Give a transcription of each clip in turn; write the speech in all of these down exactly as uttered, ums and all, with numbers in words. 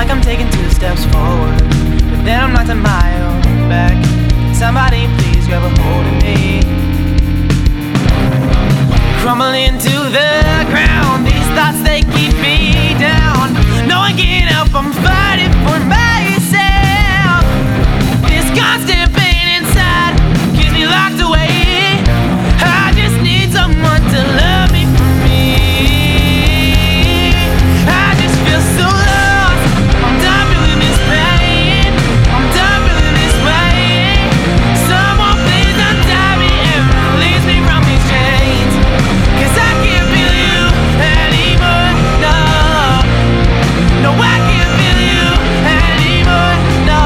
like I'm taking two steps forward, but then I'm knocked a mile back. Somebody please grab a hold of me. Crumbling to the ground, these thoughts they keep me down. No one can help, I'm fighting for myself. This constant pain inside keeps me locked away. I just need someone to love me for me. I just feel so lost, I'm done feeling this pain. I'm done feeling this way. Someone please untie me and release me from these chains. Cause I can't feel you anymore, no. No, I can't feel you anymore, no.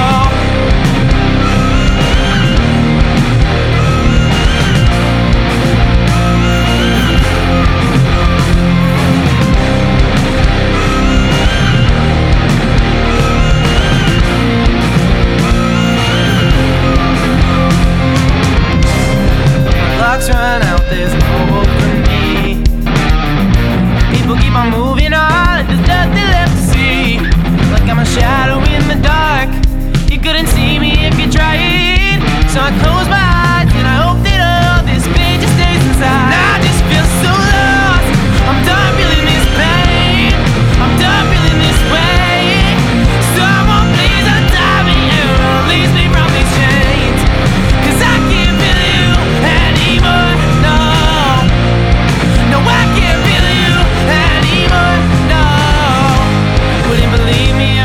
Clocks run out, there's no hope for me. People keep on moving on, there's nothing left to see. Like I'm a shadow in the dark. You couldn't see me if you tried. So I close my eyes and I hope that all this pain just stays inside. And I just feel so lost, I'm done feeling this pain. I'm done feeling this way. Someone please untie me and release me from these chains. Cause I can't feel you anymore, no. No, I can't feel you anymore, no. Wouldn't believe me